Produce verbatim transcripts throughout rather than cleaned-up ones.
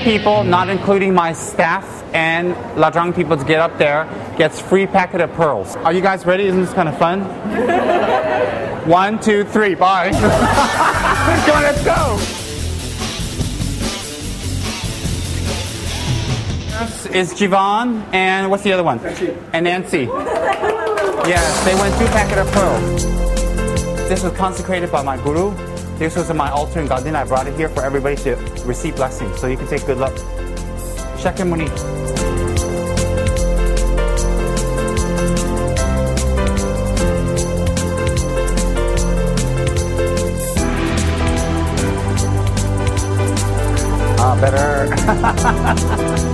people, not including my staff and Ladrang people to get up there, gets free packet of pearls. Are you guys ready? Isn't this kind of fun? One, two, three, bye. Come on, let's go. This is Jivan, and what's the other one? Nancy. And Nancy. Yes, they went two packet of pearls. This was consecrated by my guru. This was in my altar in Gandhin. I brought it here for everybody to receive blessings, so you can take good luck. Shakyamuni. Ah, better.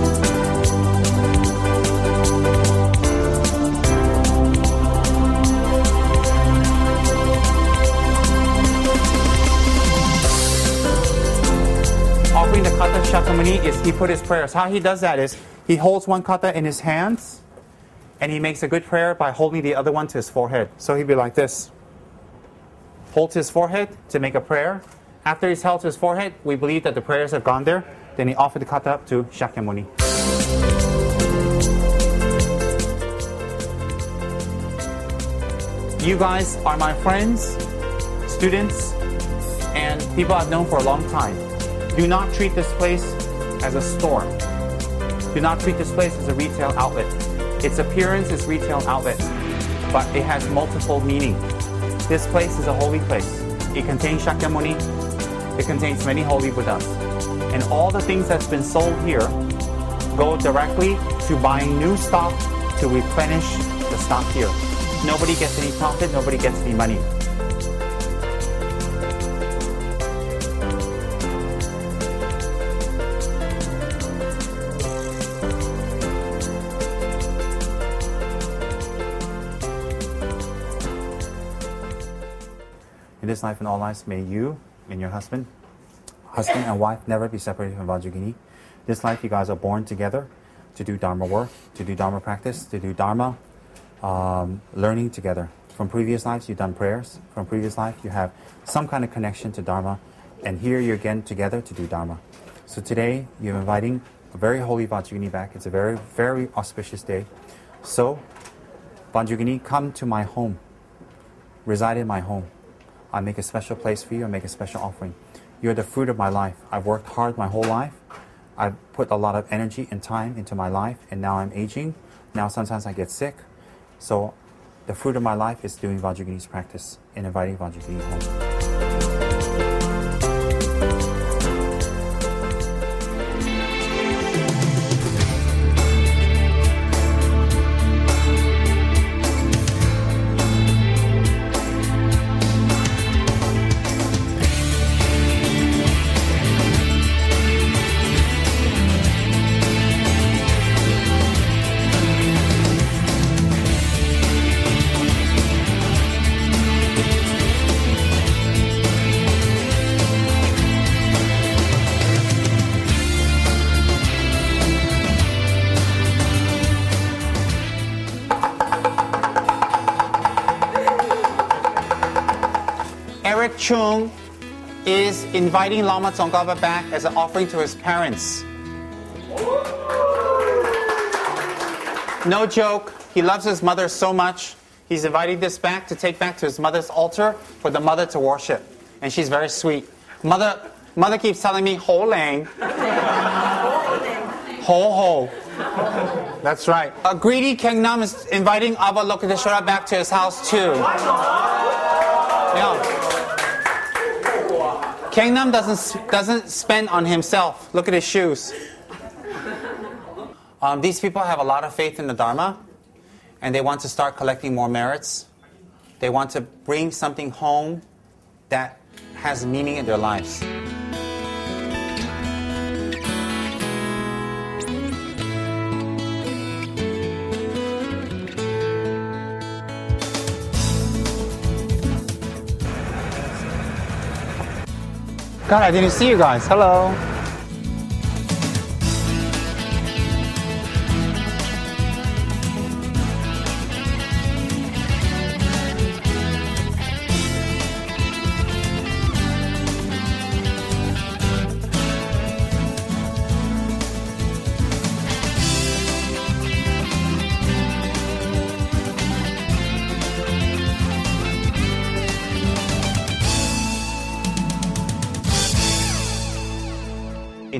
Offering the kata Shakyamuni is he put his prayers. How he does that is he holds one kata in his hands and he makes a good prayer by holding the other one to his forehead. So he'd be like this. Hold to his forehead to make a prayer. After he's held to his forehead, we believe that the prayers have gone there. Then he offered the kata up to Shakyamuni. You guys are my friends, students, and people I've known for a long time. Do not treat this place as a store. Do not treat this place as a retail outlet. Its appearance is retail outlet, but it has multiple meaning. This place is a holy place. It contains Shakyamuni. It contains many holy Buddhas. And all the things that's been sold here go directly to buying new stock to replenish the stock here. Nobody gets any profit, nobody gets any money. In this life and all lives, may you and your husband, husband and wife never be separated from Vajrayogini. This life, you guys are born together to do Dharma work, to do Dharma practice, to do Dharma um, learning together. From previous lives, you've done prayers. From previous life, you have some kind of connection to Dharma. And here you're again together to do Dharma. So today, you're inviting a very holy Vajrayogini back. It's a very, very auspicious day. So, Vajrayogini, come to my home. Reside in my home. I make a special place for you. I make a special offering. You're the fruit of my life. I've worked hard my whole life. I've put a lot of energy and time into my life, and now I'm aging. Now sometimes I get sick. So the fruit of my life is doing Vajrayogini's practice and inviting Vajrayogini home. Eric Chung is inviting Lama Tsongkhapa back as an offering to his parents. No joke, he loves his mother so much, he's inviting this back to take back to his mother's altar for the mother to worship. And she's very sweet. Mother, mother keeps telling me, Ho Lang. Ho Ho. That's right. A greedy Kengnam is inviting Avalokiteshvara back to his house too. Yeah. Kengnam doesn't, doesn't spend on himself. Look at his shoes. Um, these people have a lot of faith in the Dharma, and they want to start collecting more merits. They want to bring something home that has meaning in their lives. God, I didn't see you guys. Hello.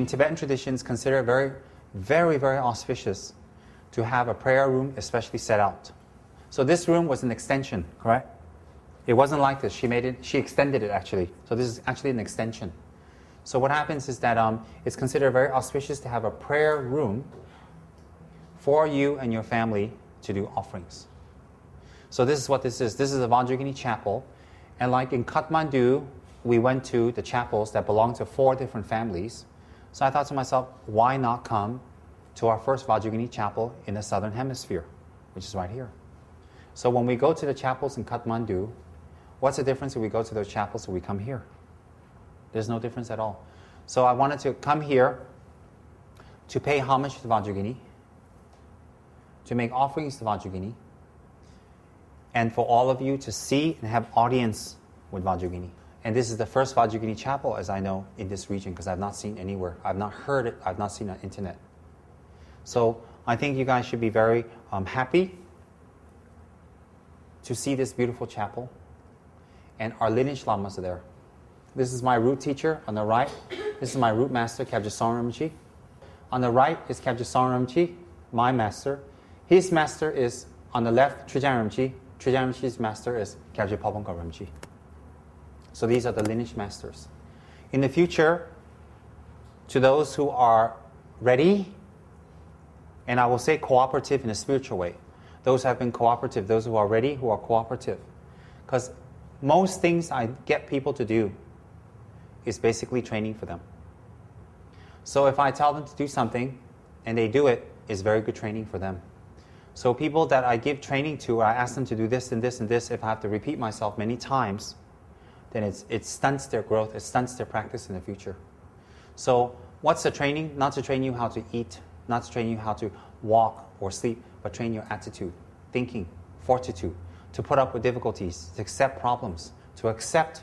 in Tibetan traditions, consider very, very, very auspicious to have a prayer room especially set out. So this room was an extension, correct? It wasn't like this. She made it, she extended it actually. So this is actually an extension. So what happens is that um, it's considered very auspicious to have a prayer room for you and your family to do offerings. So this is what this is. This is a Vajrayogini chapel. And like in Kathmandu, we went to the chapels that belong to four different families. So I thought to myself, why not come to our first Vajrayogini chapel in the southern hemisphere, which is right here. So when we go to the chapels in Kathmandu, what's the difference if we go to those chapels or we come here? There's no difference at all. So I wanted to come here to pay homage to Vajrayogini, to make offerings to Vajrayogini, and for all of you to see and have audience with Vajrayogini. And this is the first Vajrayogini chapel, as I know, in this region, because I've not seen anywhere. I've not heard it. I've not seen it on the internet. So I think you guys should be very um, happy to see this beautiful chapel. And our lineage lamas are there. This is my root teacher on the right. This is my root master, Kyabje Songren Rinpoche. On the right is Kyabje Songren Rinpoche, my master. His master is on the left, Trijang Rinpoche. Trijang Rinpoche's master is Kyabje Palpongkar Rinpoche. So these are the lineage masters. In the future, to those who are ready, and I will say cooperative in a spiritual way, those who have been cooperative, those who are ready, who are cooperative. Because most things I get people to do is basically training for them. So if I tell them to do something and they do it, it's very good training for them. So people that I give training to, I ask them to do this and this and this, if I have to repeat myself many times, then it's, it stunts their growth, it stunts their practice in the future. So what's the training? Not to train you how to eat, not to train you how to walk or sleep, but train your attitude, thinking, fortitude, to put up with difficulties, to accept problems, to accept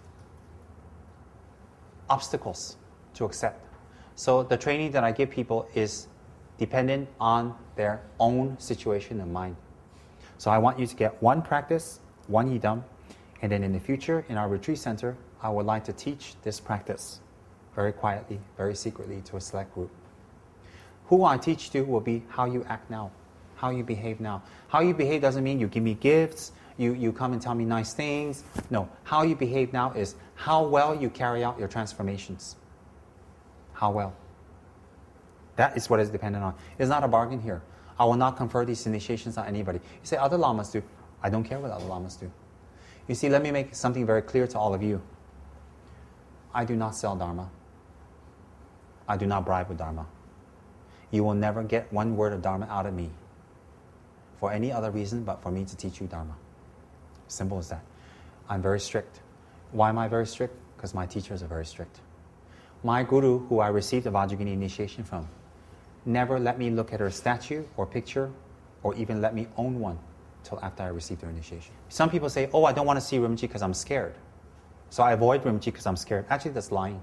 obstacles, to accept. So the training that I give people is dependent on their own situation and mind. So I want you to get one practice, one yidam, and then in the future, in our retreat center, I would like to teach this practice very quietly, very secretly to a select group. Who I teach to will be how you act now, how you behave now. How you behave doesn't mean you give me gifts, you, you come and tell me nice things. No, how you behave now is how well you carry out your transformations. How well. That is what is dependent on. It's not a bargain here. I will not confer these initiations on anybody. You say other lamas do. I don't care what other lamas do. You see, let me make something very clear to all of you. I do not sell Dharma. I do not bribe with Dharma. You will never get one word of Dharma out of me for any other reason but for me to teach you Dharma. Simple as that. I'm very strict. Why am I very strict? Because my teachers are very strict. My guru, who I received the Vajrayogini initiation from, never let me look at her statue or picture or even let me own one till after I received her initiation. Some people say, oh, I don't want to see Rinpoche because I'm scared. So I avoid Rinpoche because I'm scared. Actually, that's lying.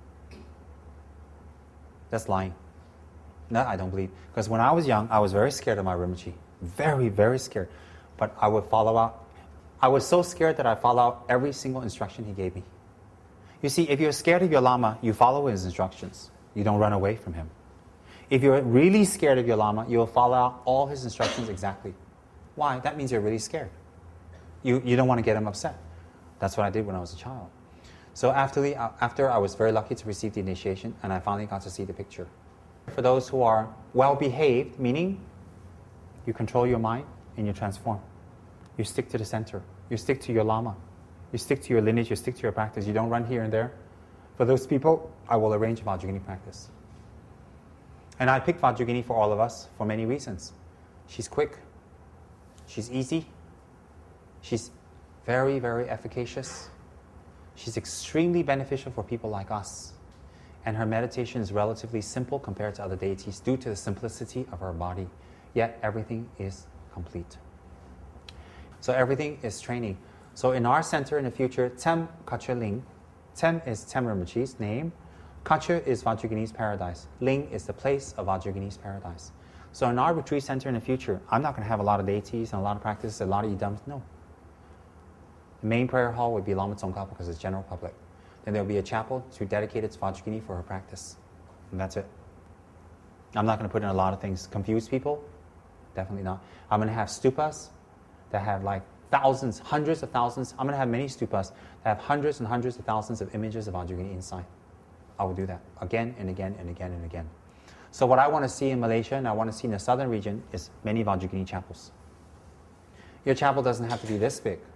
That's lying. That I don't believe. Because when I was young, I was very scared of my Rinpoche. Very, very scared. But I would follow out. I was so scared that I followed out every single instruction he gave me. You see, if you're scared of your Lama, you follow his instructions. You don't run away from him. If you're really scared of your Lama, you will follow out all his instructions exactly. Why? That means you're really scared. You, you don't want to get him upset. That's what I did when I was a child. So after, the, after I was very lucky to receive the initiation, and I finally got to see the picture. For those who are well-behaved, meaning you control your mind and you transform. You stick to the center. You stick to your Lama. You stick to your lineage. You stick to your practice. You don't run here and there. For those people, I will arrange a Vajrayogini practice. And I picked Vajrayogini for all of us for many reasons. She's quick. She's easy. She's very, very efficacious. She's extremely beneficial for people like us. And her meditation is relatively simple compared to other deities due to the simplicity of her body. Yet everything is complete. So everything is training. So in our center in the future, Tem Kache Ling. Tem is Tem Rinpoche's name. Kache is Vajrayogini's paradise. Ling is the place of Vajrayogini's paradise. So in our retreat center in the future, I'm not going to have a lot of deities and a lot of practices, a lot of yidams. No. The main prayer hall would be Lama Tsongkhapa because it's general public. Then there will be a chapel to dedicate it to Vajrayogini for her practice. And that's it. I'm not going to put in a lot of things. Confuse people? Definitely not. I'm going to have stupas that have like thousands, hundreds of thousands. I'm going to have many stupas that have hundreds and hundreds of thousands of images of Vajrayogini inside. I will do that again and again and again and again. So what I want to see in Malaysia and I want to see in the southern region is many Vajrayogini chapels. Your chapel doesn't have to be this big.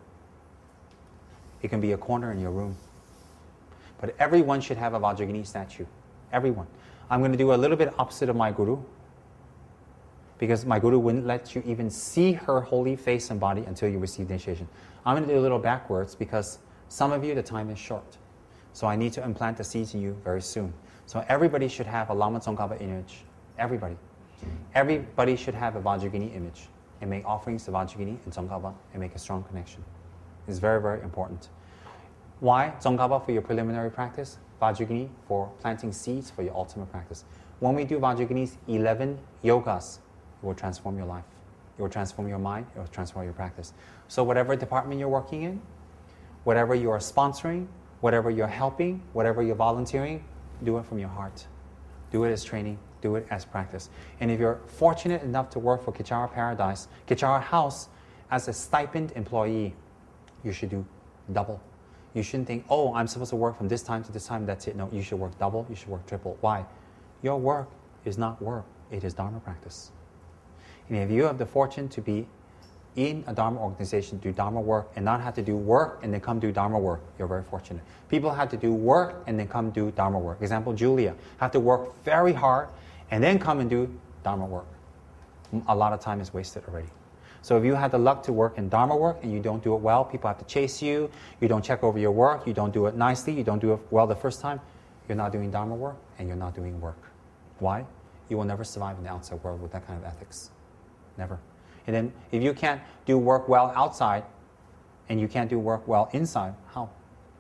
It can be a corner in your room. But everyone should have a Vajrayogini statue. Everyone. I'm going to do a little bit opposite of my guru, because my guru wouldn't let you even see her holy face and body until you receive the initiation. I'm going to do a little backwards because some of you, the time is short. So I need to implant the seeds in you very soon. So everybody should have a Lama Tsongkhapa image. Everybody. Everybody should have a Vajrayogini image and make offerings to Vajrayogini and Tsongkhapa and make a strong connection. It's very, very important. Why? Tsongkhapa for your preliminary practice, Vajrayogini for planting seeds for your ultimate practice. When we do Vajrayogini's eleven yogas, it will transform your life. It will transform your mind. It will transform your practice. So whatever department you're working in, whatever you are sponsoring, whatever you're helping, whatever you're volunteering, do it from your heart. Do it as training. Do it as practice. And if you're fortunate enough to work for Kichara Paradise, Kichara House, as a stipend employee, you should do double. You shouldn't think, oh, I'm supposed to work from this time to this time, that's it. No, you should work double, you should work triple. Why? Your work is not work, it is Dharma practice. And if you have the fortune to be in a Dharma organization, do Dharma work, and not have to do work and then come do Dharma work, you're very fortunate. People have to do work and then come do Dharma work. Example, Julia, have to work very hard and then come and do Dharma work. A lot of time is wasted already. So if you have the luck to work in Dharma work and you don't do it well, people have to chase you, you don't check over your work, you don't do it nicely, you don't do it well the first time, you're not doing Dharma work and you're not doing work. Why? You will never survive in the outside world with that kind of ethics. Never. And then if you can't do work well outside and you can't do work well inside, how?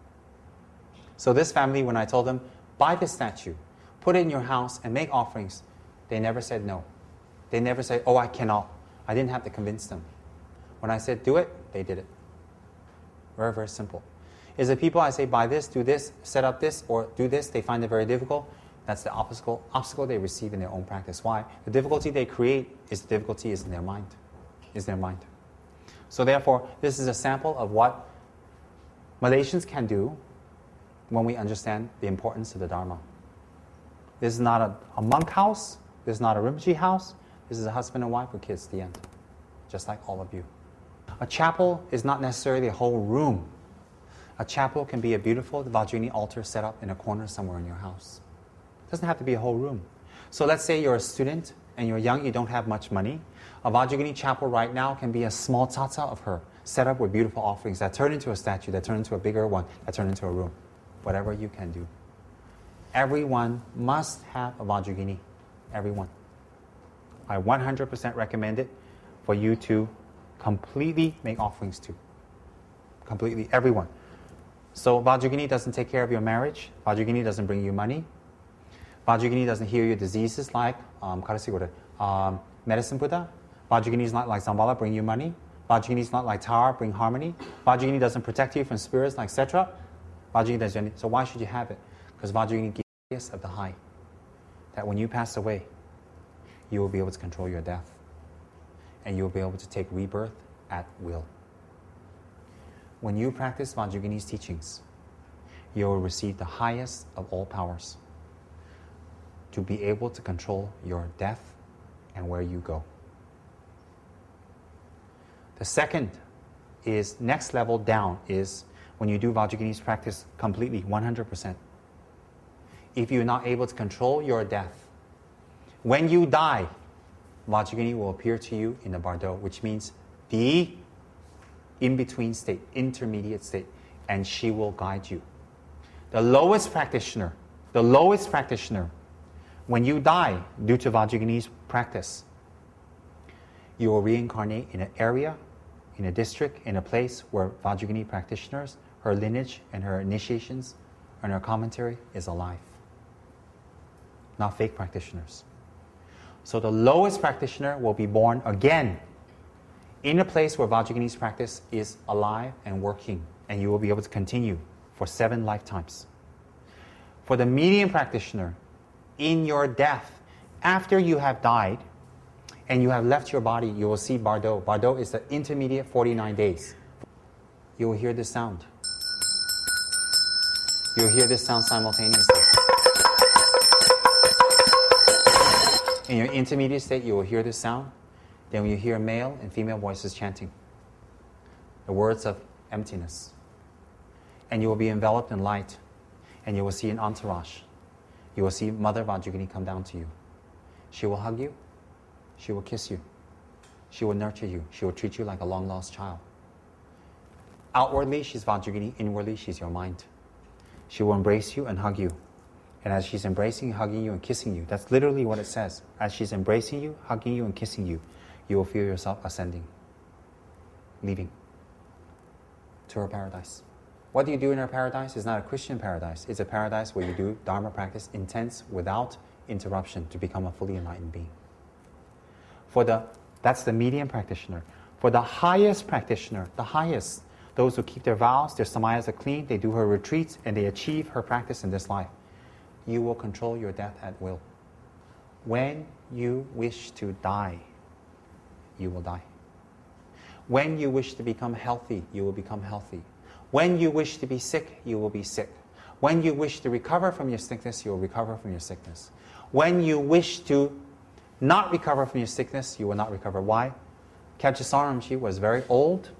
So this family, when I told them, buy this statue, put it in your house and make offerings, they never said no. They never said, oh, I cannot. I didn't have to convince them. When I said do it, they did it. Very, very simple. Is the people I say buy this, do this, set up this, or do this, they find it very difficult? That's the obstacle, obstacle they receive in their own practice. Why? The difficulty they create is the difficulty is in their mind. Is their mind. So therefore, this is a sample of what Malaysians can do when we understand the importance of the Dharma. This is not a, a monk house. This is not a Rinpoche house. This is a husband and wife with kids, the end. Just like all of you. A chapel is not necessarily a whole room. A chapel can be a beautiful Vajrayogini altar set up in a corner somewhere in your house. It doesn't have to be a whole room. So let's say you're a student and you're young, you don't have much money. A Vajrayogini chapel right now can be a small tata of her, set up with beautiful offerings that turn into a statue, that turn into a bigger one, that turn into a room. Whatever you can do. Everyone must have a Vajrayogini. Everyone. I one hundred percent recommend it for you to completely make offerings to. Completely, everyone. So Vajrayogini doesn't take care of your marriage. Vajrayogini doesn't bring you money. Vajrayogini doesn't heal your diseases like um, um, medicine Buddha. Vajrayogini is not like Zambala, bring you money. Vajrayogini is not like Tara, bring harmony. Vajrayogini doesn't protect you from spirits like et cetera. Vajrayogini doesn't. So why should you have it? Because Vajrayogini gives of the high. That when you pass away, you will be able to control your death. And you will be able to take rebirth at will. When you practice Vajrayogini's teachings, you will receive the highest of all powers to be able to control your death and where you go. The second is, next level down, is when you do Vajrayogini's practice completely, one hundred percent. If you're not able to control your death, when you die, Vajrayogini will appear to you in the bardo, which means the in-between state, intermediate state, and she will guide you. The lowest practitioner, the lowest practitioner, when you die due to Vajrayogini's practice, you will reincarnate in an area, in a district, in a place where Vajrayogini practitioners, her lineage and her initiations and her commentary is alive. Not fake practitioners. So the lowest practitioner will be born again in a place where Vajrayogini's practice is alive and working, and you will be able to continue for seven lifetimes. For the medium practitioner, in your death. After you have died and you have left your body, you will see Bardo. Bardo is the intermediate forty-nine days. You will hear this sound. You will hear this sound simultaneously. In your intermediate state, you will hear this sound. Then when you hear male and female voices chanting the words of emptiness. And you will be enveloped in light. And you will see an entourage. You will see Mother Vajrayogini come down to you. She will hug you. She will kiss you. She will nurture you. She will treat you like a long-lost child. Outwardly, she's Vajrayogini. Inwardly, she's your mind. She will embrace you and hug you. And as she's embracing, hugging you, and kissing you, that's literally what it says. As she's embracing you, hugging you, and kissing you, you will feel yourself ascending, leaving to her paradise. What do you do in her paradise? It's not a Christian paradise. It's a paradise where you do Dharma practice intense without interruption to become a fully enlightened being. For the, that's the medium practitioner. For the highest practitioner, the highest, those who keep their vows, their samayas are clean, they do her retreats, and they achieve her practice in this life. You will control your death at will. When you wish to die, you will die. When you wish to become healthy, you will become healthy. When you wish to be sick, you will be sick. When you wish to recover from your sickness, you will recover from your sickness. When you wish to not recover from your sickness, you will not recover. Why? Khedje Saramji was very old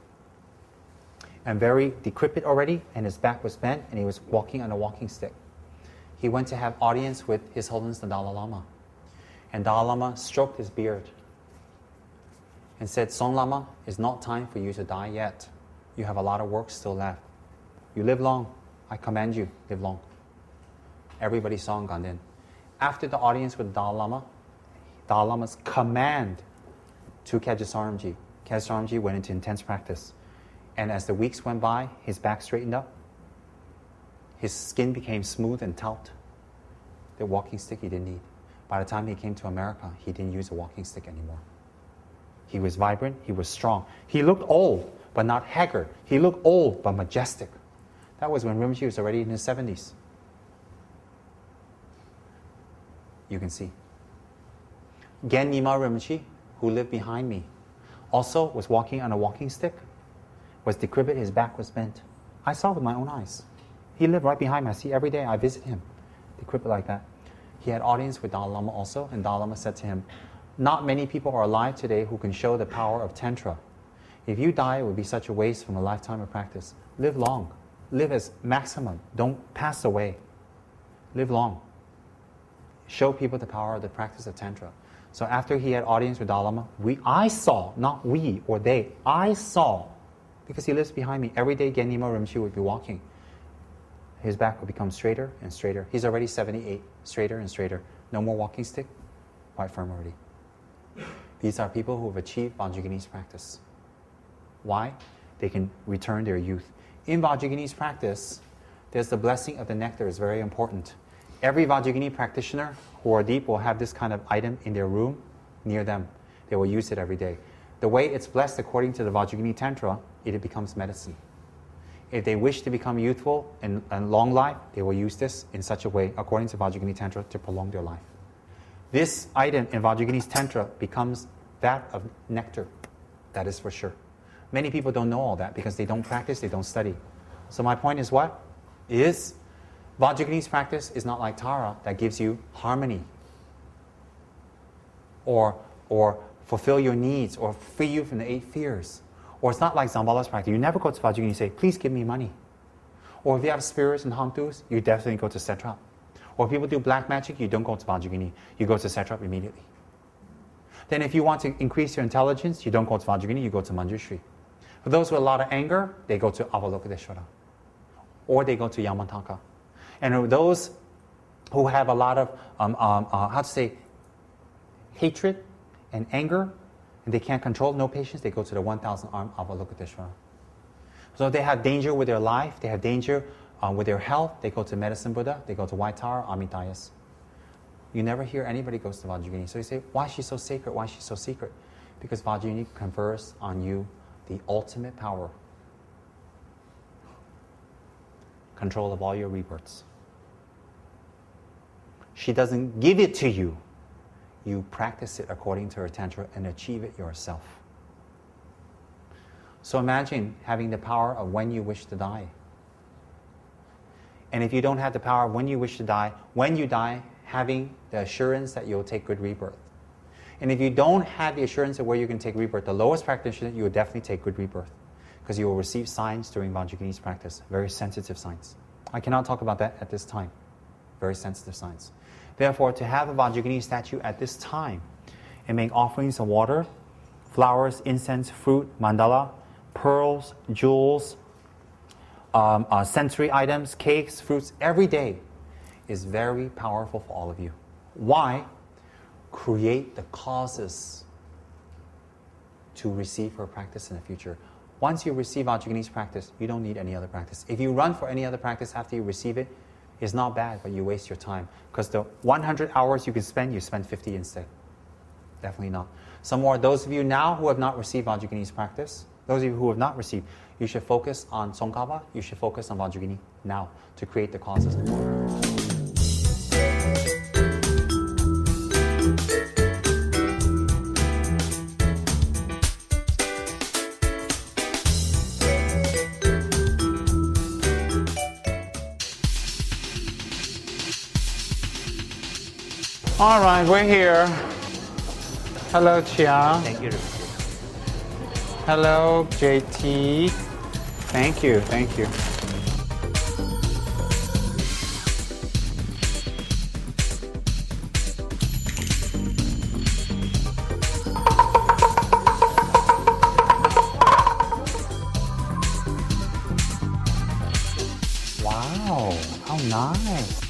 and very decrepit already, and his back was bent, and he was walking on a walking stick. He went to have audience with His Holiness the Dalai Lama. And Dalai Lama stroked his beard and said, Song Lama, it's not time for you to die yet. You have a lot of work still left. You live long. I command you, live long. Everybody saw and gone in. After the audience with Dalai Lama, Dalai Lama's command to Khedje Saramji, Khedje Saramji went into intense practice. And as the weeks went by, his back straightened up. His skin became smooth and taut. The walking stick he didn't need. By the time he came to America, he didn't use a walking stick anymore. He was vibrant, he was strong. He looked old, but not haggard. He looked old, but majestic. That was when Rinpoche was already in his seventies. You can see. Gen Nima Rinpoche, who lived behind me, also was walking on a walking stick, was decrepit, his back was bent. I saw with my own eyes. He lived right behind me. I see every day. I visit him, decrepit like that. He had audience with Dalai Lama also, and Dalai Lama said to him, not many people are alive today who can show the power of Tantra. If you die, it would be such a waste from a lifetime of practice. Live long. Live as maximum. Don't pass away. Live long. Show people the power of the practice of Tantra. So after he had audience with Dalai Lama, we, I saw, not we or they, I saw, because he lives behind me, every day Gen Nima Rinpoche would be walking. His back would become straighter and straighter. He's already seventy-eight, straighter and straighter. No more walking stick, quite firm already. These are people who have achieved Vajrayogini's practice. Why? They can return their youth. In Vajrayogini's practice, there's the blessing of the nectar is very important. Every Vajrayogini practitioner who are deep will have this kind of item in their room near them. They will use it every day. The way it's blessed according to the Vajrayogini Tantra, it becomes medicine. If they wish to become youthful and, and long life, they will use this in such a way, according to Vajrayogini Tantra, to prolong their life. This item in Vajrayogini's Tantra becomes that of nectar. That is for sure. Many people don't know all that because they don't practice, they don't study. So my point is what? Is Vajrayogini's practice is not like Tara that gives you harmony or, or fulfill your needs or free you from the eight fears. Or it's not like Zambala's practice. You never go to Vajrayogini and say, please give me money. Or if you have spirits and hangtus, you definitely go to Satrap. Or if people do black magic, you don't go to Vajrayogini. You go to Satrap immediately. Then if you want to increase your intelligence, you don't go to Vajrayogini, you go to Manjushri. For those with a lot of anger, they go to Avalokiteshvara. Or they go to Yamataka. And those who have a lot of, um, um, uh, how to say, hatred and anger, and they can't control, no patience, they go to the one thousand arm Avalokiteshvara. So if they have danger with their life, they have danger um, with their health, they go to Medicine Buddha, they go to White Tower, Amitayas. You never hear anybody goes to Vajrayogini. So you say, why is she so sacred? Why is she so secret? Because Vajrayogini confers on you the ultimate power. Control of all your rebirths. She doesn't give it to you. You practice it according to her tantra and achieve it yourself. So imagine having the power of when you wish to die. And if you don't have the power of when you wish to die, when you die, having the assurance that you'll take good rebirth. And if you don't have the assurance of where you can take rebirth, the lowest practitioner, you will definitely take good rebirth. Because you will receive signs during Vajrayogini's practice, very sensitive signs. I cannot talk about that at this time. Very sensitive signs. Therefore, to have a Vajrayogini statue at this time and make offerings of water, flowers, incense, fruit, mandala, pearls, jewels, um, uh, sensory items, cakes, fruits, every day is very powerful for all of you. Why? Create the causes to receive her practice in the future. Once you receive Vajrayogini's practice, you don't need any other practice. If you run for any other practice after you receive it, it's not bad, but you waste your time. Because the one hundred hours you can spend, you spend fifty instead. Definitely not. Some more, those of you now who have not received Vajrayogini's practice, those of you who have not received, you should focus on Tsongkhapa, you should focus on Vajrayogini now to create the causes. All right, we're here. Hello, Chia. Thank you. Hello, J T. Thank you, thank you. Wow, how nice.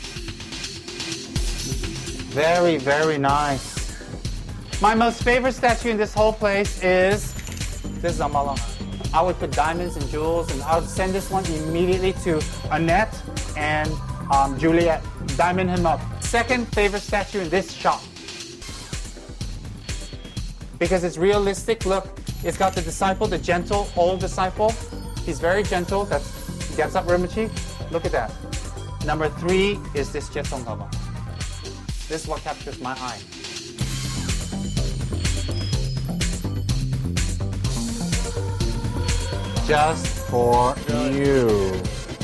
Very, very nice. My most favorite statue in this whole place is this Zambala. I would put diamonds and jewels, and I would send this one immediately to Annette and um, Juliet. Diamond him up. Second favorite statue in this shop. Because it's realistic. Look, it's got the disciple, the gentle old disciple. He's very gentle. That's Gyatso Rinpoche. Look at that. Number three is this Jetsongkhapa. This is what captures my eye. Just for you.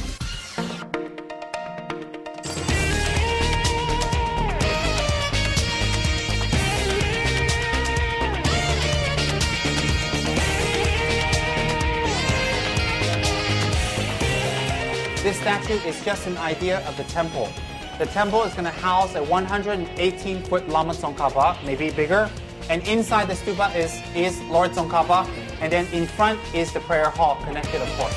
This statue is just an idea of the temple. The temple is going to house a one hundred eighteen foot Lama Tsongkhapa, maybe bigger. And inside the stupa is, is Lord Tsongkhapa. And then in front is the prayer hall, connected, of course.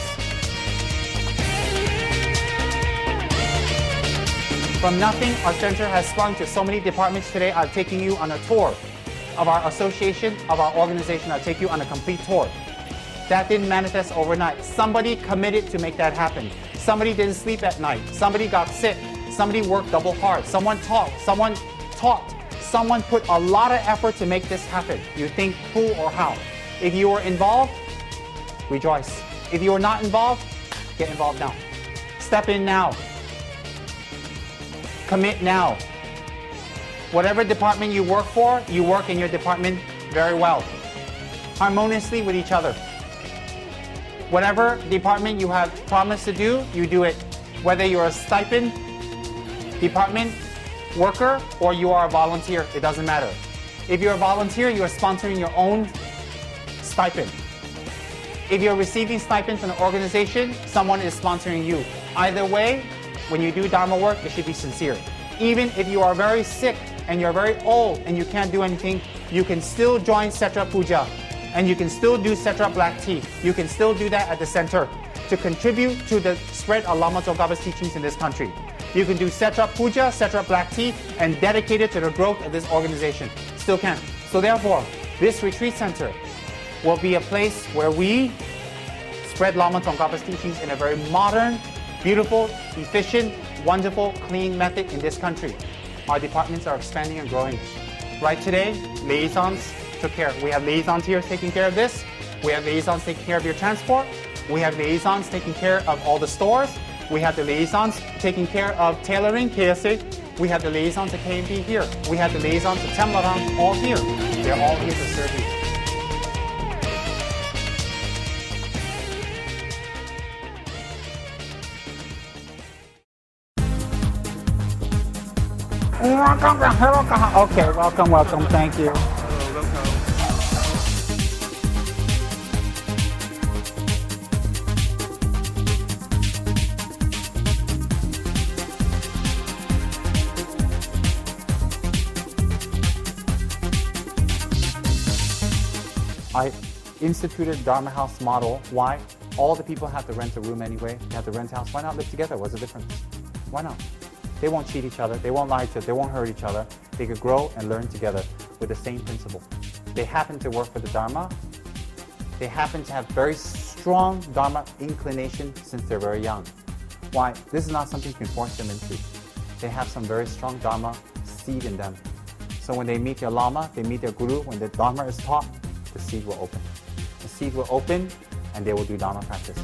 From nothing, our center has sprung to so many departments today. I'm taking you on a tour of our association, of our organization. I'll take you on a complete tour. That didn't manifest overnight. Somebody committed to make that happen. Somebody didn't sleep at night. Somebody got sick. Somebody worked double hard. Someone taught. Someone taught. Someone put a lot of effort to make this happen. You think who or how? If you are involved, rejoice. If you are not involved, get involved now. Step in now. Commit now. Whatever department you work for, you work in your department very well. Harmoniously with each other. Whatever department you have promised to do, you do it. Whether you're a stipend department worker or you are a volunteer, it doesn't matter. If you're a volunteer, you are sponsoring your own stipend. If you're receiving stipend from an organization, someone is sponsoring you. Either way, when you do Dharma work, it should be sincere. Even if you are very sick and you're very old and you can't do anything, you can still join Setra Puja and you can still do Setra Black Tea. You can still do that at the center to contribute to the spread of Lama Tsongkhapa's teachings in this country. You can do Setra Puja, Setra Black Tea, and dedicate it to the growth of this organization. Still can. So therefore, this retreat center will be a place where we spread Lama Tsongkhapa's teachings in a very modern, beautiful, efficient, wonderful, clean method in this country. Our departments are expanding and growing. Right today, liaisons took care. We have liaisons here taking care of this. We have liaisons taking care of your transport. We have liaisons taking care of all the stores. We have the liaisons taking care of tailoring, K S A, We have the liaisons to K M B here. We have the liaisons to Temlarang all here. They're all here to serve you. Okay, welcome, welcome, thank you. I instituted Dharma House model. Why? All the people have to rent a room anyway. They have to rent a house. Why not live together? What's the difference? Why not? They won't cheat each other. They won't lie to. They won't hurt each other. They could grow and learn together with the same principle. They happen to work for the Dharma. They happen to have very strong Dharma inclination since they're very young. Why? This is not something you can force them into. They have some very strong Dharma seed in them. So when they meet their Lama, they meet their Guru, when the Dharma is taught, the seed will open. The seed will open and they will do Dharma practice.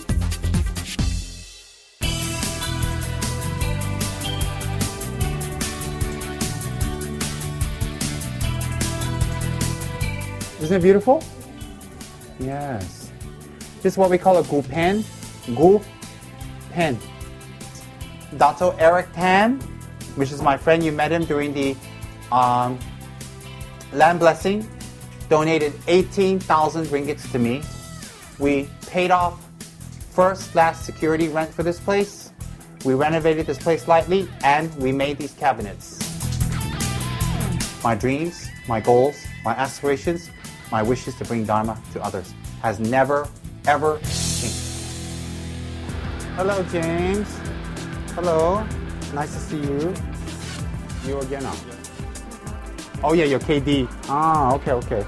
Isn't it beautiful? Yes. This is what we call a gu pen. Gu pen. Dato Eric Tan, which is my friend, you met him during the um, land blessing, donated eighteen thousand ringgits to me. We paid off first, last security rent for this place. We renovated this place slightly, and we made these cabinets. My dreams, my goals, my aspirations, my wishes to bring Dharma to others has never, ever changed. Hello, James. Hello. Nice to see you. You again now. Oh yeah, you're K D. Ah, okay, okay.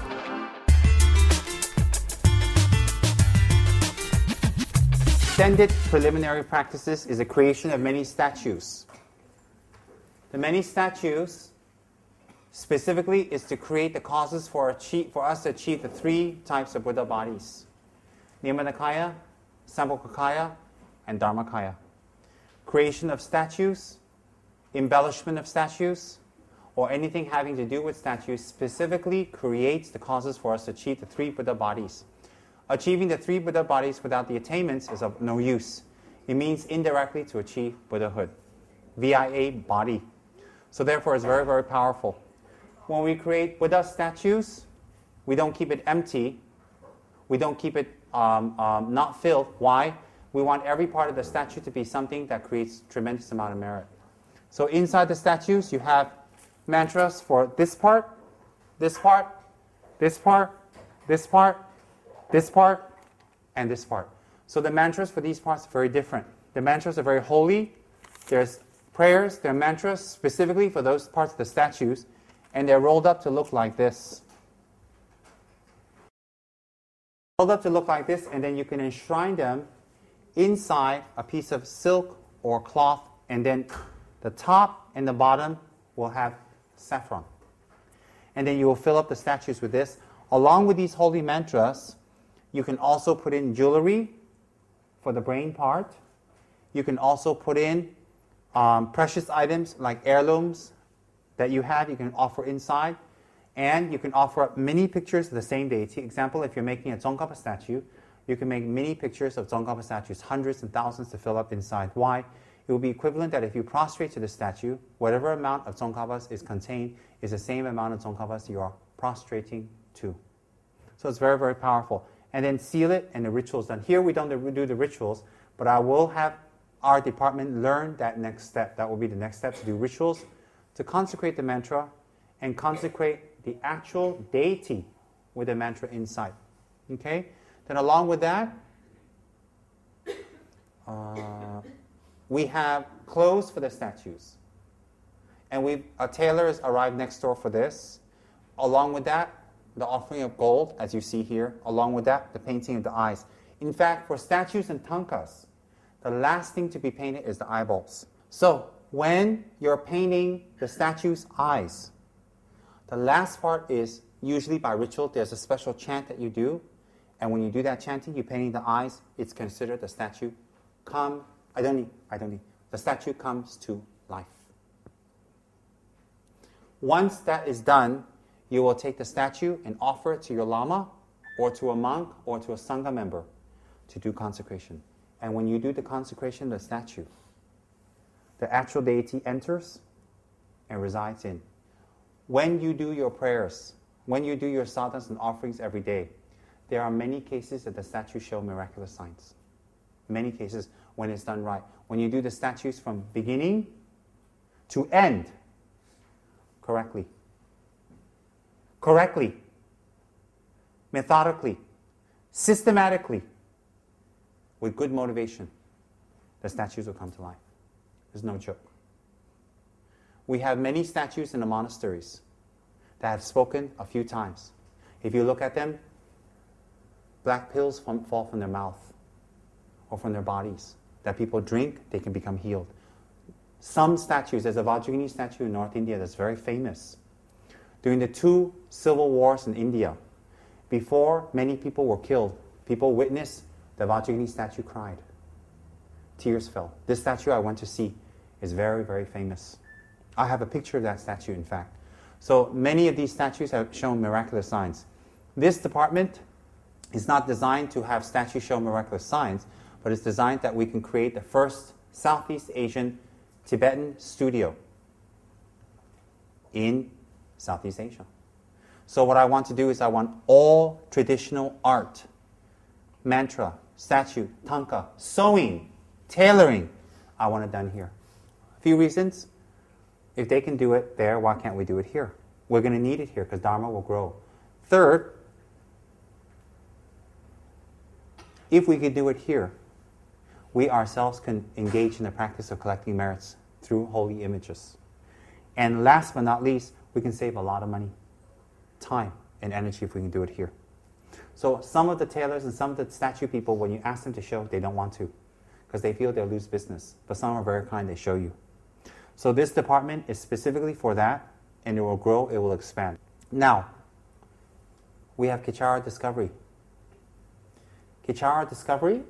Extended preliminary practices is the creation of many statues. The many statues specifically is to create the causes for, achieve, for us to achieve the three types of Buddha bodies: Nirmanakaya, Sambhogakaya, and Dharmakaya. Creation of statues, embellishment of statues, or anything having to do with statues specifically creates the causes for us to achieve the three Buddha bodies. Achieving the three Buddha bodies without the attainments is of no use. It means indirectly to achieve Buddhahood. V I A, body. So therefore it's very, very powerful. When we create Buddha statues, we don't keep it empty. We don't keep it um, um, not filled. Why? We want every part of the statue to be something that creates tremendous amount of merit. So inside the statues, you have mantras for this part, this part, this part, this part, this part, and this part. So the mantras for these parts are very different. The mantras are very holy. There's prayers, there are mantras specifically for those parts of the statues, and they're rolled up to look like this. Rolled up to look like this, and then you can enshrine them inside a piece of silk or cloth, and then the top and the bottom will have saffron. And then you will fill up the statues with this. Along with these holy mantras, you can also put in jewelry for the brain part. You can also put in um, precious items like heirlooms that you have, you can offer inside. And you can offer up many pictures of the same deity. Example, if you're making a Tsongkhapa statue, you can make many pictures of Tsongkhapa statues, hundreds and thousands to fill up inside. Why? It will be equivalent that if you prostrate to the statue, whatever amount of Tsongkhapas is contained is the same amount of Tsongkhapas you are prostrating to. So it's very, very powerful. And then seal it and the rituals done. Here we don't do the rituals, but I will have our department learn that next step. That will be the next step, to do rituals, to consecrate the mantra and consecrate the actual deity with the mantra inside. Okay? Then along with that, uh, we have clothes for the statues. And we a tailor has arrived next door for this. Along with that, the offering of gold, as you see here. Along with that, the painting of the eyes. In fact, for statues and tankas, the last thing to be painted is the eyeballs. So, when you're painting the statue's eyes, the last part is usually by ritual. There's a special chant that you do. And when you do that chanting, you're painting the eyes, it's considered the statue come, I don't need, I don't need, the statue comes to life. Once that is done, you will take the statue and offer it to your lama or to a monk or to a sangha member to do consecration. And when you do the consecration of the statue, the actual deity enters and resides in. When you do your prayers, when you do your sadhanas and offerings every day, there are many cases that the statues show miraculous signs. Many cases when it's done right. When you do the statues from beginning to end correctly, correctly, methodically, systematically, with good motivation, the statues will come to life. There's no joke. We have many statues in the monasteries that have spoken a few times. If you look at them, black pills from, fall from their mouth or from their bodies that people drink, they can become healed. Some statues, there's a Vajrayogini statue in North India that's very famous. During the two civil wars in India, before many people were killed, people witnessed the Vajrayogini statue cried. Tears fell. This statue I went to see is very, very famous. I have a picture of that statue, in fact. So many of these statues have shown miraculous signs. This department is not designed to have statues show miraculous signs, but it's designed that we can create the first Southeast Asian Tibetan studio in Southeast Asia. So what I want to do is I want all traditional art, mantra, statue, tanka, sewing, tailoring, I want it done here. A few reasons. If they can do it there, why can't we do it here? We're going to need it here because Dharma will grow. Third, if we could do it here, we ourselves can engage in the practice of collecting merits through holy images. And last but not least, we can save a lot of money, time, and energy if we can do it here. So some of the tailors and some of the statue people, when you ask them to show, they don't want to because they feel they'll lose business. But some are very kind, they show you. So this department is specifically for that, and it will grow, it will expand. Now, we have Kichara Discovery. Kichara Discovery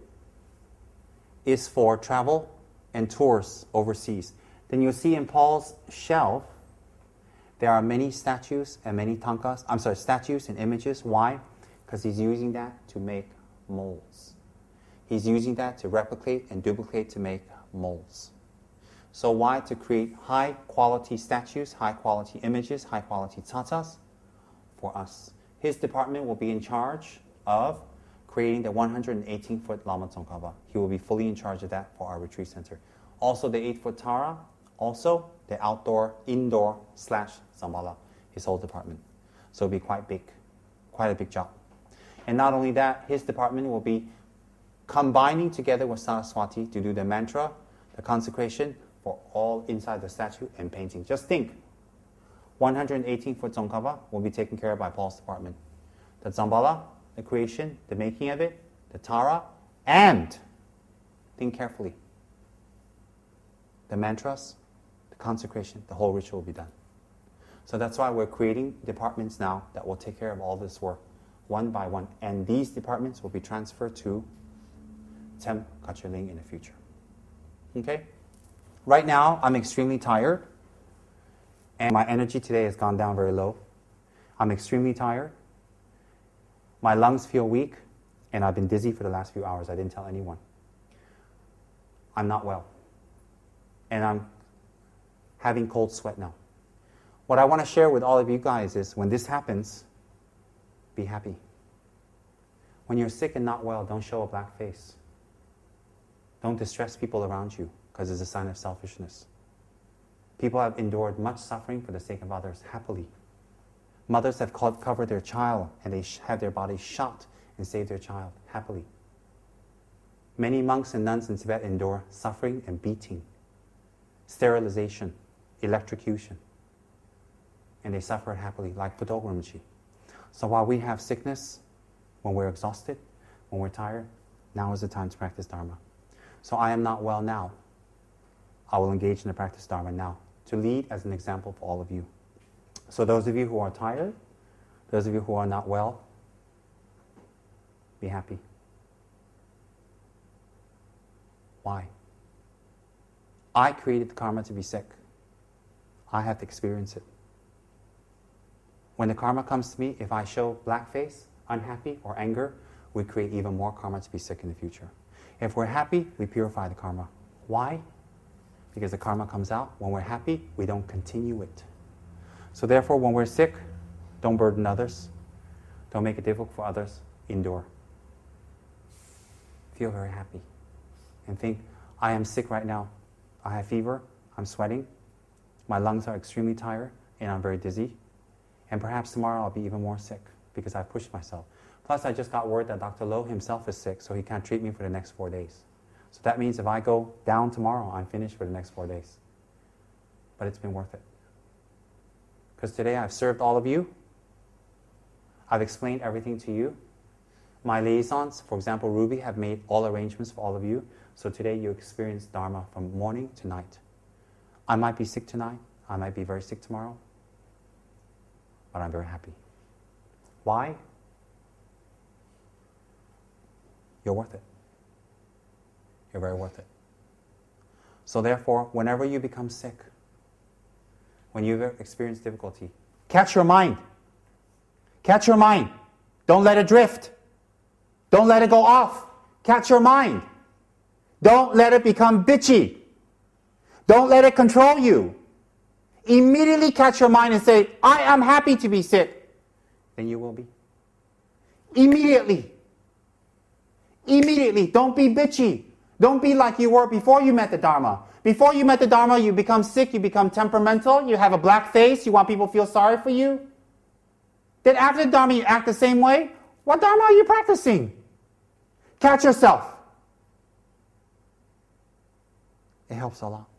is for travel and tours overseas. Then you'll see in Paul's shelf, there are many statues and many tankas, I'm sorry, statues and images. Why? Because he's using that to make molds. He's using that to replicate and duplicate to make molds. So why? To create high-quality statues, high-quality images, high-quality tatas for us. His department will be in charge of creating the one hundred eighteen foot Lama Tsongkhapa. He will be fully in charge of that for our retreat center. Also the eight foot Tara, also the outdoor, indoor slash Zambala, his whole department. So it'll be quite big, quite a big job. And not only that, his department will be combining together with Saraswati to do the mantra, the consecration, for all inside the statue and painting. Just think, one hundred eighteen foot Tsongkhapa will be taken care of by Paul's department. The Zambala, the creation, the making of it, the Tara, and, think carefully, the mantras, the consecration, the whole ritual will be done. So that's why we're creating departments now that will take care of all this work, one by one. And these departments will be transferred to Tem Kachar Ling in the future. Okay? Right now, I'm extremely tired, and my energy today has gone down very low. I'm extremely tired. My lungs feel weak, and I've been dizzy for the last few hours. I didn't tell anyone. I'm not well, and I'm having cold sweat now. What I want to share with all of you guys is when this happens, be happy. When you're sick and not well, don't show a black face. Don't distress people around you, because it's a sign of selfishness. People have endured much suffering for the sake of others, happily. Mothers have covered their child and they have their bodies shot and saved their child, happily. Many monks and nuns in Tibet endure suffering and beating, sterilization, electrocution, and they suffer happily, like Putok Rinpoche. So while we have sickness, when we're exhausted, when we're tired, now is the time to practice Dharma. So I am not well now. I will engage in the practice Dharma now to lead as an example for all of you. So those of you who are tired, those of you who are not well, be happy. Why? I created the karma to be sick. I have to experience it. When the karma comes to me, if I show black face, unhappy, or anger, we create even more karma to be sick in the future. If we're happy, we purify the karma. Why? Because the karma comes out. When we're happy, we don't continue it. So therefore, when we're sick, don't burden others. Don't make it difficult for others. Endure. Feel very happy. And think, I am sick right now. I have fever. I'm sweating. My lungs are extremely tired, and I'm very dizzy. And perhaps tomorrow I'll be even more sick because I've pushed myself. Plus, I just got word that Doctor Low himself is sick, so he can't treat me for the next four days. So that means if I go down tomorrow, I'm finished for the next four days. But it's been worth it. Because today I've served all of you. I've explained everything to you. My liaisons, for example, Ruby, have made all arrangements for all of you. So today you experience Dharma from morning to night. I might be sick tonight. I might be very sick tomorrow. But I'm very happy. Why? You're worth it. You're very worth it. So therefore, whenever you become sick, when you experience difficulty, catch your mind. Catch your mind. Don't let it drift. Don't let it go off. Catch your mind. Don't let it become bitchy. Don't let it control you. Immediately catch your mind and say, I am happy to be sick. Then you will be. Immediately. Immediately. Don't be bitchy. Don't be like you were before you met the Dharma. Before you met the Dharma, you become sick, you become temperamental, you have a black face, you want people to feel sorry for you. Then after the Dharma, you act the same way. What Dharma are you practicing? Catch yourself. It helps a lot.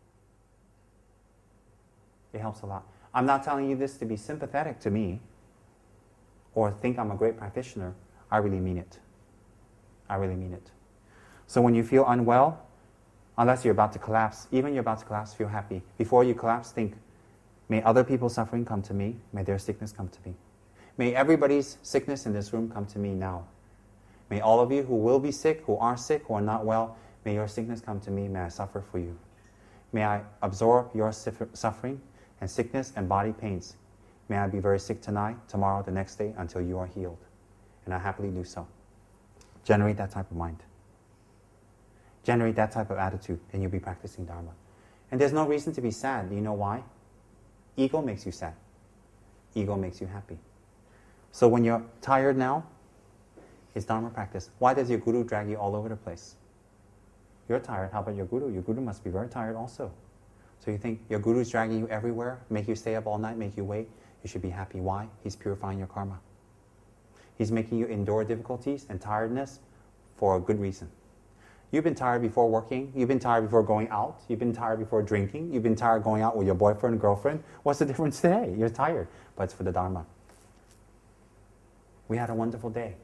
It helps a lot. I'm not telling you this to be sympathetic to me or think I'm a great practitioner. I really mean it. I really mean it. So when you feel unwell, unless you're about to collapse, even you're about to collapse, feel happy. Before you collapse, think, may other people's suffering come to me. May their sickness come to me. May everybody's sickness in this room come to me now. May all of you who will be sick, who are sick, who are not well, may your sickness come to me. May I suffer for you. May I absorb your suffering and sickness and body pains. May I be very sick tonight, tomorrow, the next day, until you are healed. And I happily do so. Generate that type of mind. Generate that type of attitude, and you'll be practicing Dharma. And there's no reason to be sad. Do you know why? Ego makes you sad. Ego makes you happy. So when you're tired now, it's Dharma practice. Why does your guru drag you all over the place? You're tired. How about your guru? Your guru must be very tired also. So you think your guru is dragging you everywhere, make you stay up all night, make you wait. You should be happy. Why? He's purifying your karma. He's making you endure difficulties and tiredness for a good reason. You've been tired before working. You've been tired before going out. You've been tired before drinking. You've been tired going out with your boyfriend and girlfriend. What's the difference today? You're tired, but it's for the Dharma. We had a wonderful day.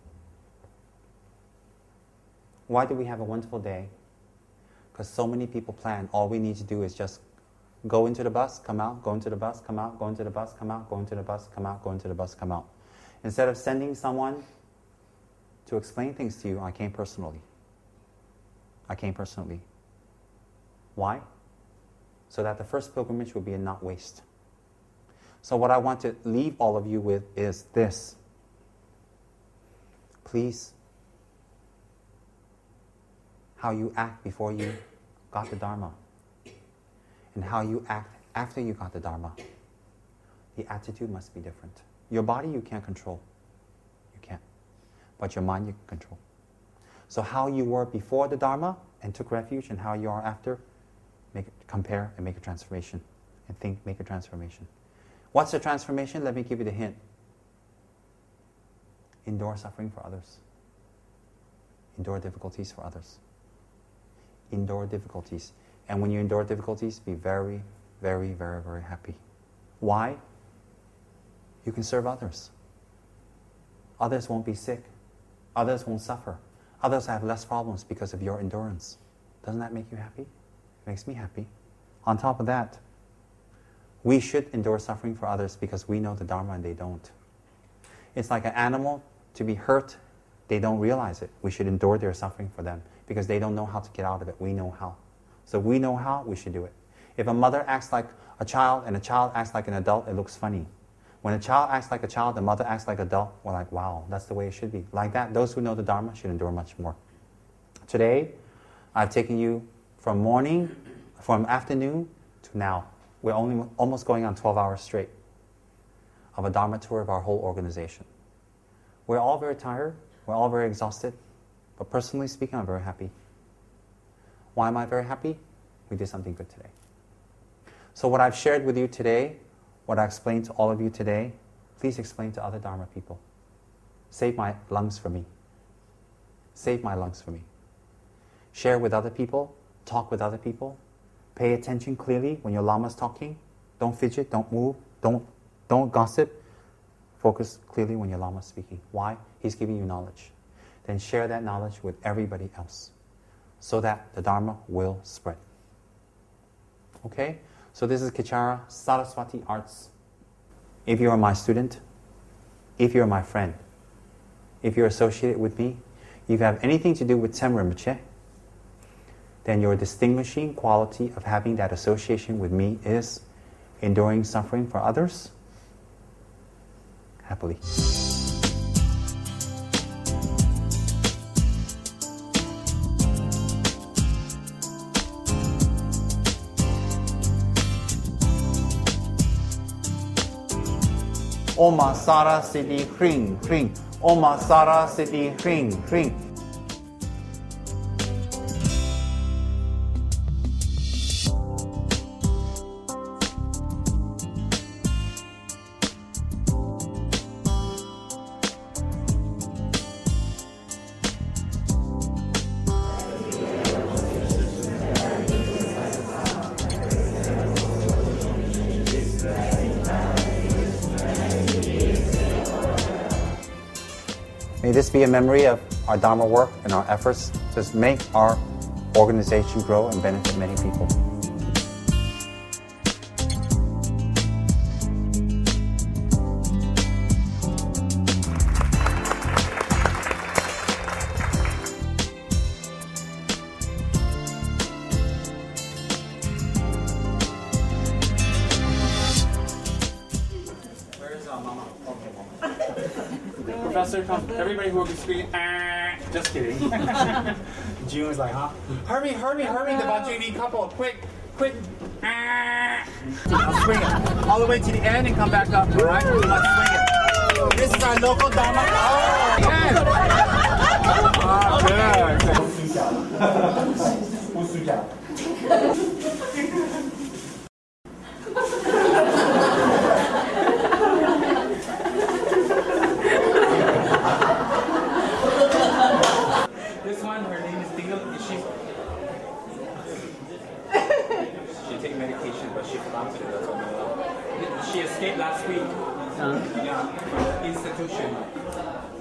Why did we have a wonderful day? Because so many people plan. All we need to do is just go into the bus, come out, go into the bus, come out, go into the bus, come out, go into the bus, come out, go into the bus, come out. Instead of sending someone to explain things to you, I came personally. I came personally. Why? So that the first pilgrimage will be a not waste. So what I want to leave all of you with is this. Please, how you act before you got the Dharma and how you act after you got the Dharma, the attitude must be different. Your body you can't control. You can't. But your mind you can control. So how you were before the Dharma and took refuge and how you are after, make it, compare and make a transformation. And think, make a transformation. What's the transformation? Let me give you the hint. Endure suffering for others. Endure difficulties for others. Endure difficulties. And when you endure difficulties, be very, very, very, very happy. Why? You can serve others. Others won't be sick. Others won't suffer. Others have less problems because of your endurance. Doesn't that make you happy? It makes me happy. On top of that, we should endure suffering for others because we know the Dharma and they don't. It's like an animal to be hurt, they don't realize it. We should endure their suffering for them because they don't know how to get out of it. We know how. So we know how, we should do it. If a mother acts like a child and a child acts like an adult, it looks funny. When a child acts like a child, the mother acts like an adult, we're like, wow, that's the way it should be. Like that, those who know the Dharma should endure much more. Today, I've taken you from morning, from afternoon to now. We're only almost going on twelve hours straight of a Dharma tour of our whole organization. We're all very tired. We're all very exhausted. But personally speaking, I'm very happy. Why am I very happy? We did something good today. So what I've shared with you today, what I explained to all of you today, please explain to other Dharma people. Save my lungs for me. Save my lungs for me. Share with other people. Talk with other people. Pay attention clearly when your Lama's talking. Don't fidget, don't move, don't, don't gossip. Focus clearly when your Lama's speaking. Why? He's giving you knowledge. Then share that knowledge with everybody else so that the Dharma will spread. Okay? So this is Kechara Saraswati Arts. If you are my student, if you're my friend, if you're associated with me, if you have anything to do with Tsem Rinpoche, then your distinguishing quality of having that association with me is enduring suffering for others happily. Oma Sara Siddhi Hring Hring. Oma Sara Siddhi Hring Hring. May this be a memory of our Dharma work and our efforts to make our organization grow and benefit many people. Professor, come. Everybody who can scream, ah, just kidding. June was like, huh? Hurry, hurry, hurry, the Vajrayani couple, quick, quick, ah. I'll swing it all the way to the end and come back up, all right? Let's swing it. This is our local Dharma. Oh, yes. Oh, good. This one, her name is Dingle. She she take medication, but she forgot to do that. She escaped last week. Uh, yeah, from the institution.